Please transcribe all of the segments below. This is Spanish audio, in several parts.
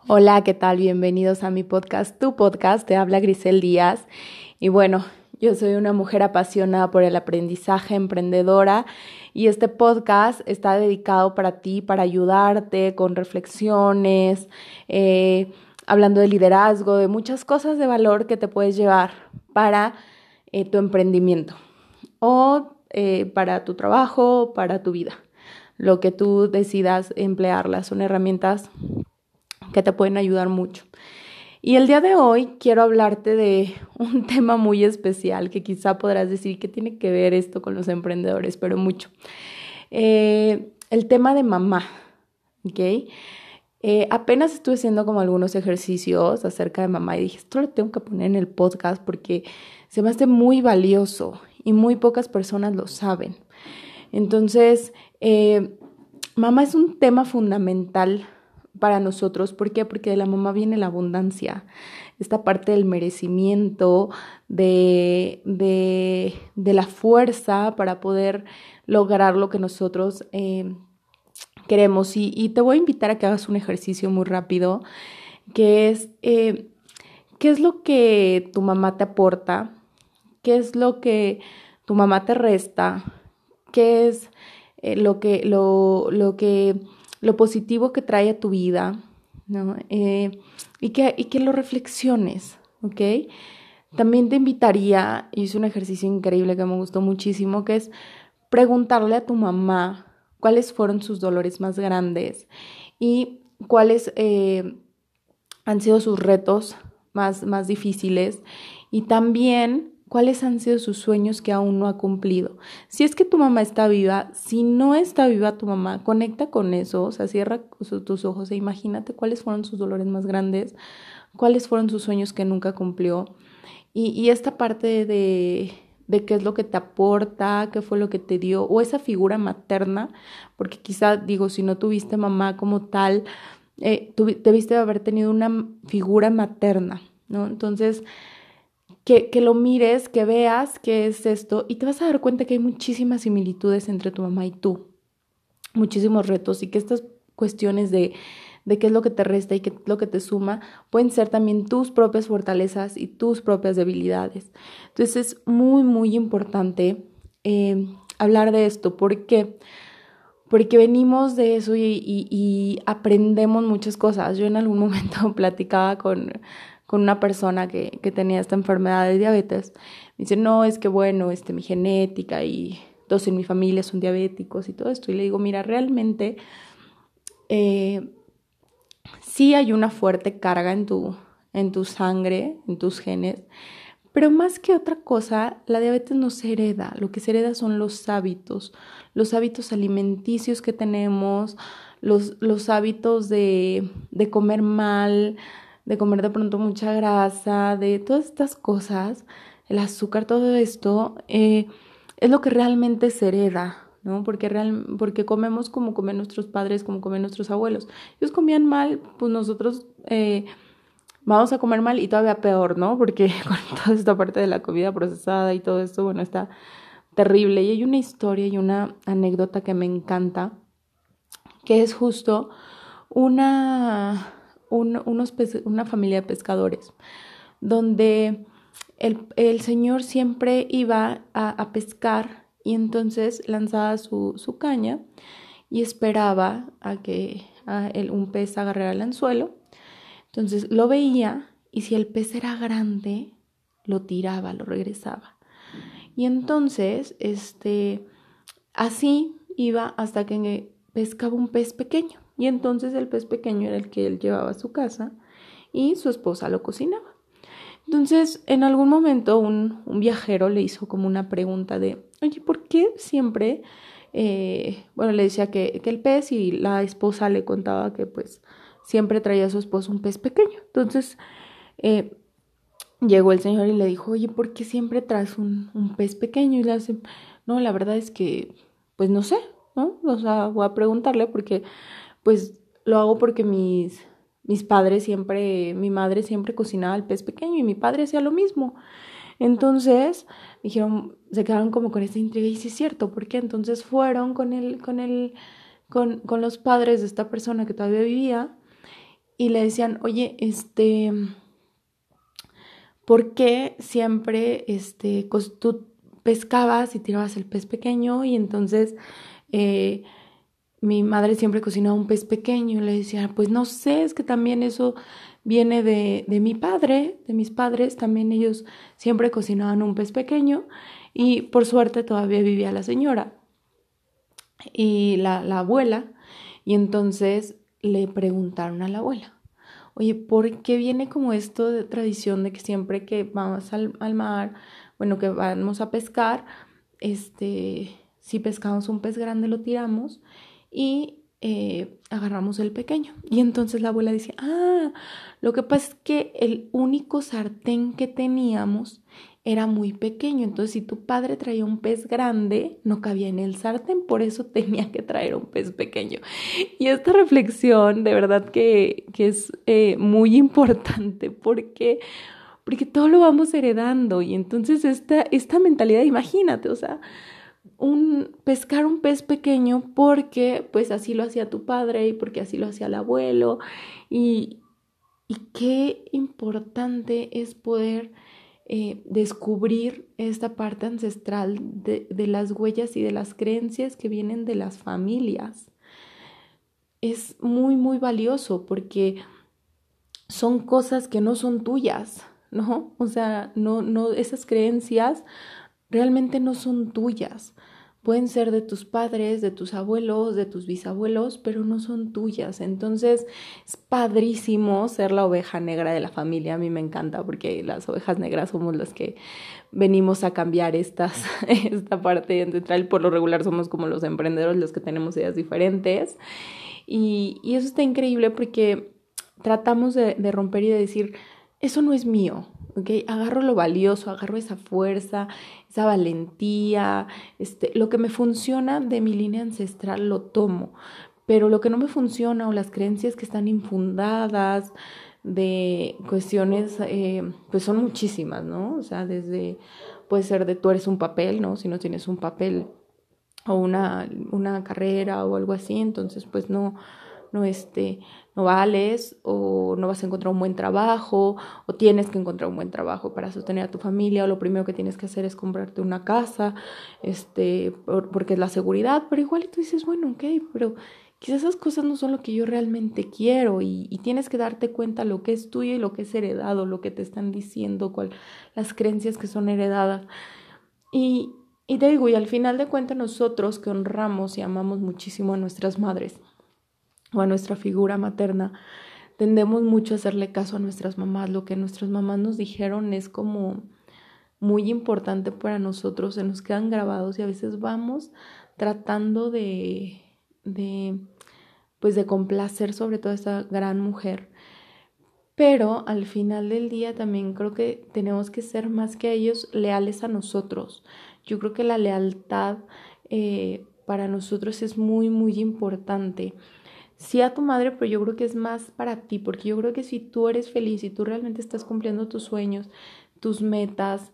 Hola, ¿qué tal? Bienvenidos a mi podcast, tu podcast, te habla Grisel Díaz. Y bueno, yo soy una mujer apasionada por el aprendizaje, emprendedora, y este podcast está dedicado para ti, para ayudarte con reflexiones, hablando de liderazgo, de muchas cosas de valor que te puedes llevar para tu emprendimiento o para tu trabajo, para tu vida. Lo que tú decidas emplearlas son herramientas que te pueden ayudar mucho. Y el día de hoy quiero hablarte de un tema muy especial que quizá podrás decir que tiene que ver esto con los emprendedores, pero mucho. El tema de mamá, ¿ok? Apenas estuve haciendo como algunos ejercicios acerca de mamá y dije, esto lo tengo que poner en el podcast porque se me hace muy valioso y muy pocas personas lo saben. Entonces, mamá es un tema fundamental para nosotros. ¿Por qué? Porque de la mamá viene la abundancia, esta parte del merecimiento, de la fuerza para poder lograr lo que nosotros queremos. Y te voy a invitar a que hagas un ejercicio muy rápido, que es, ¿qué es lo que tu mamá te aporta? ¿Qué es lo que tu mamá te resta? ¿Qué es lo positivo que trae a tu vida? ¿No? Y que lo reflexiones, ¿ok? También te invitaría, hice un ejercicio increíble que me gustó muchísimo, que es preguntarle a tu mamá cuáles fueron sus dolores más grandes y cuáles han sido sus retos más difíciles, y también cuáles han sido sus sueños que aún no ha cumplido. Si es que tu mamá está viva, si no está viva tu mamá, conecta con eso, o sea, cierra tus ojos e imagínate cuáles fueron sus dolores más grandes, cuáles fueron sus sueños que nunca cumplió. Y esta parte de qué es lo que te aporta, qué fue lo que te dio, o esa figura materna, porque quizá, digo, si no tuviste mamá como tal, debiste haber tenido una figura materna, ¿no? Entonces, que lo mires, que veas qué es esto, y te vas a dar cuenta que hay muchísimas similitudes entre tu mamá y tú, muchísimos retos, y que estas cuestiones de qué es lo que te resta y qué es lo que te suma, pueden ser también tus propias fortalezas y tus propias debilidades. Entonces es muy, muy importante hablar de esto. ¿Por qué? Porque venimos de eso y aprendemos muchas cosas. Yo en algún momento platicaba con una persona que tenía esta enfermedad de diabetes. Me dice, no, es que bueno, mi genética y todos en mi familia son diabéticos y todo esto. Y le digo, mira, realmente eh, sí hay una fuerte carga en tu sangre, en tus genes, pero más que otra cosa, la diabetes no se hereda. Lo que se hereda son los hábitos alimenticios que tenemos, los hábitos de comer mal, de comer de pronto mucha grasa, de todas estas cosas, el azúcar, todo esto, es lo que realmente se hereda, ¿no? Porque comemos como comen nuestros padres, como comen nuestros abuelos. Ellos comían mal, pues nosotros vamos a comer mal y todavía peor, ¿no? Porque con toda esta parte de la comida procesada y todo esto, bueno, está terrible. Y hay una historia y una anécdota que me encanta, que es justo una familia de pescadores, donde el señor siempre iba a pescar y entonces lanzaba su caña y esperaba a que un pez agarrara el anzuelo. Entonces lo veía y si el pez era grande, lo tiraba, lo regresaba. Y entonces, así iba hasta que pescaba un pez pequeño. Y entonces el pez pequeño era el que él llevaba a su casa y su esposa lo cocinaba. Entonces, en algún momento un viajero le hizo como una pregunta de, oye, ¿por qué siempre? Bueno, le decía que el pez, y la esposa le contaba que pues siempre traía a su esposo un pez pequeño. Entonces, eh, llegó el señor y le dijo, oye, ¿por qué siempre traes un pez pequeño? Y le hace, no, la verdad es que, pues no sé, ¿no? O sea, voy a preguntarle porque, pues, lo hago porque mis padres siempre, mi madre siempre cocinaba el pez pequeño y mi padre hacía lo mismo. Entonces, dijeron, se quedaron como con esta intriga y sí es cierto, ¿por qué? Entonces fueron con los padres de esta persona que todavía vivía y le decían, oye, ¿por qué siempre tú pescabas y tirabas el pez pequeño? Y entonces mi madre siempre cocinaba un pez pequeño y le decía, pues no sé, es que también eso viene de mi padre, de mis padres, también ellos siempre cocinaban un pez pequeño y por suerte todavía vivía la señora y la abuela, y entonces le preguntaron a la abuela, oye, ¿por qué viene como esto de tradición de que siempre que vamos al mar, bueno, que vamos a pescar, si pescamos un pez grande lo tiramos y agarramos el pequeño? Y entonces la abuela dice, lo que pasa es que el único sartén que teníamos era muy pequeño, entonces si tu padre traía un pez grande, no cabía en el sartén, por eso tenía que traer un pez pequeño. Y esta reflexión de verdad que es muy importante porque todo lo vamos heredando y entonces esta mentalidad, imagínate, o sea, pescar un pez pequeño porque pues así lo hacía tu padre y porque así lo hacía el abuelo y qué importante es poder descubrir esta parte ancestral de las huellas y de las creencias que vienen de las familias. Es muy, muy valioso porque son cosas que no son tuyas, ¿no? O sea, no, esas creencias realmente no son tuyas. Pueden ser de tus padres, de tus abuelos, de tus bisabuelos, pero no son tuyas. Entonces es padrísimo ser la oveja negra de la familia. A mí me encanta porque las ovejas negras somos las que venimos a cambiar esta parte ancestral. Por lo regular somos como los emprendedores, los que tenemos ideas diferentes. Y eso está increíble porque tratamos de romper y de decir, eso no es mío, ¿ok? Agarro lo valioso, agarro esa fuerza, esa valentía, lo que me funciona de mi línea ancestral lo tomo, pero lo que no me funciona o las creencias que están infundadas de cuestiones, pues son muchísimas, ¿no? O sea, puede ser de tú eres un papel, ¿no? Si no tienes un papel o una carrera o algo así, entonces pues no, no vales o no vas a encontrar un buen trabajo o tienes que encontrar un buen trabajo para sostener a tu familia o lo primero que tienes que hacer es comprarte una casa, porque es la seguridad, pero igual tú dices, bueno, ok, pero quizás esas cosas no son lo que yo realmente quiero y tienes que darte cuenta lo que es tuyo y lo que es heredado, lo que te están diciendo, las creencias que son heredadas. Y te digo, y al final de cuentas nosotros que honramos y amamos muchísimo a nuestras madres o a nuestra figura materna, tendemos mucho a hacerle caso a nuestras mamás. Lo que nuestras mamás nos dijeron es como muy importante para nosotros, se nos quedan grabados y a veces vamos tratando pues de complacer sobre todo a esta gran mujer. Pero al final del día también creo que tenemos que ser más que ellos leales a nosotros. Yo creo que la lealtad para nosotros es muy, muy importante. Sí a tu madre, pero yo creo que es más para ti, porque yo creo que si tú eres feliz y tú realmente estás cumpliendo tus sueños, tus metas,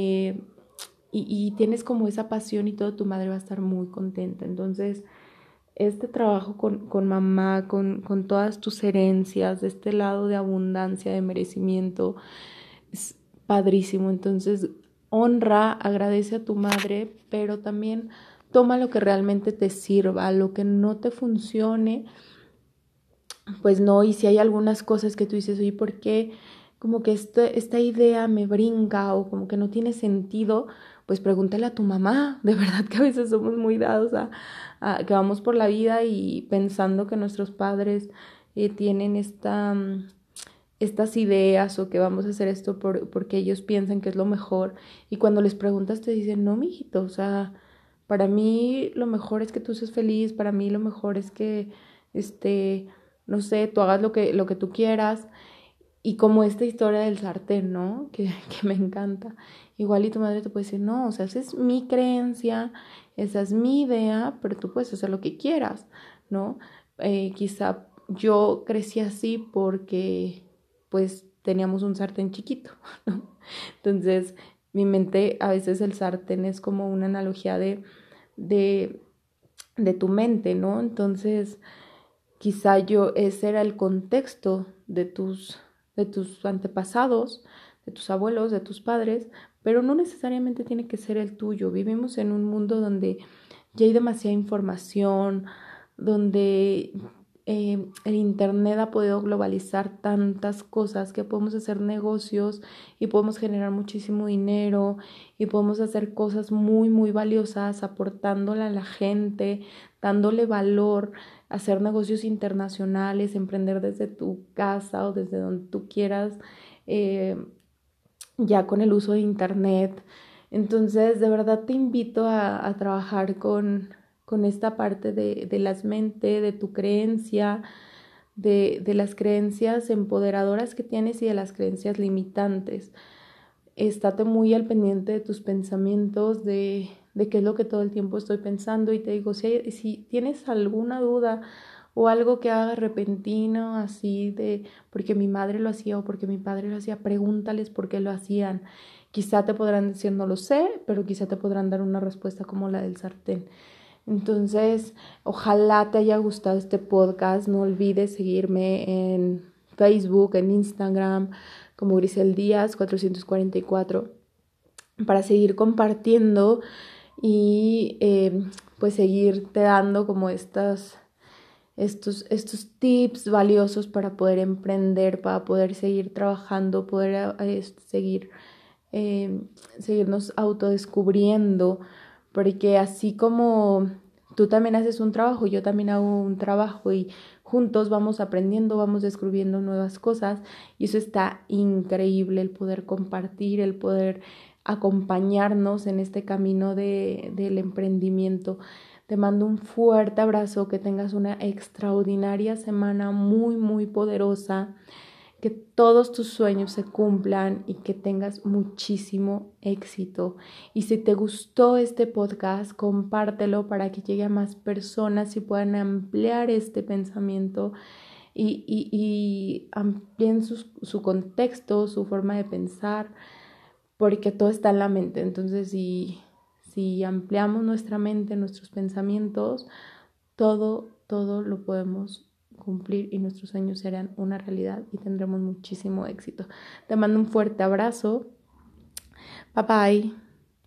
y tienes como esa pasión y todo, tu madre va a estar muy contenta. Entonces, este trabajo con mamá, con todas tus herencias, de este lado de abundancia, de merecimiento, es padrísimo. Entonces, honra, agradece a tu madre, pero también toma lo que realmente te sirva, lo que no te funcione, pues no. Y si hay algunas cosas que tú dices, oye, ¿por qué como que esta idea me brinca o como que no tiene sentido? Pues pregúntale a tu mamá. De verdad que a veces somos muy dados a que vamos por la vida y pensando que nuestros padres tienen estas ideas o que vamos a hacer esto porque ellos piensan que es lo mejor. Y cuando les preguntas te dicen, no, mijito, o sea, para mí lo mejor es que tú seas feliz, para mí lo mejor es que, no sé, tú hagas lo que tú quieras. Y como esta historia del sartén, ¿no? Que me encanta. Igual y tu madre te puede decir, no, o sea, esa es mi creencia, esa es mi idea, pero tú puedes hacer lo que quieras, ¿no? Quizá yo crecí así porque, pues, teníamos un sartén chiquito, ¿no? Entonces, mi mente, a veces el sartén es como una analogía de tu mente, ¿no? Entonces, quizá ese era el contexto de tus antepasados, de tus abuelos, de tus padres, pero no necesariamente tiene que ser el tuyo. Vivimos en un mundo donde ya hay demasiada información, donde el internet ha podido globalizar tantas cosas que podemos hacer negocios y podemos generar muchísimo dinero y podemos hacer cosas muy, muy valiosas, aportándole a la gente, dándole valor, hacer negocios internacionales, emprender desde tu casa o desde donde tú quieras, ya con el uso de internet. Entonces, de verdad te invito a trabajar con esta parte de las mentes, de tu creencia, de las creencias empoderadoras que tienes y de las creencias limitantes. Estate muy al pendiente de tus pensamientos, de qué es lo que todo el tiempo estoy pensando, y te digo, si tienes alguna duda o algo que haga repentino, así de porque mi madre lo hacía o porque mi padre lo hacía, pregúntales por qué lo hacían. Quizá te podrán decir no lo sé, pero quizá te podrán dar una respuesta como la del sartén. Entonces, ojalá te haya gustado este podcast. No olvides seguirme en Facebook, en Instagram, como Grisel Díaz 444, para seguir compartiendo y pues seguirte dando como estos tips valiosos para poder emprender, para poder seguir trabajando, poder seguirnos autodescubriendo, porque así como tú también haces un trabajo, yo también hago un trabajo y juntos vamos aprendiendo, vamos descubriendo nuevas cosas, y eso está increíble, el poder compartir, el poder acompañarnos en este camino del emprendimiento. Te mando un fuerte abrazo, que tengas una extraordinaria semana muy, muy poderosa, que todos tus sueños se cumplan y que tengas muchísimo éxito. Y si te gustó este podcast, compártelo para que llegue a más personas y puedan ampliar este pensamiento y amplíen su contexto, su forma de pensar, porque todo está en la mente. Entonces, si ampliamos nuestra mente, nuestros pensamientos, todo lo podemos cumplir y nuestros sueños serán una realidad y tendremos muchísimo éxito. Te mando un fuerte abrazo. Bye bye.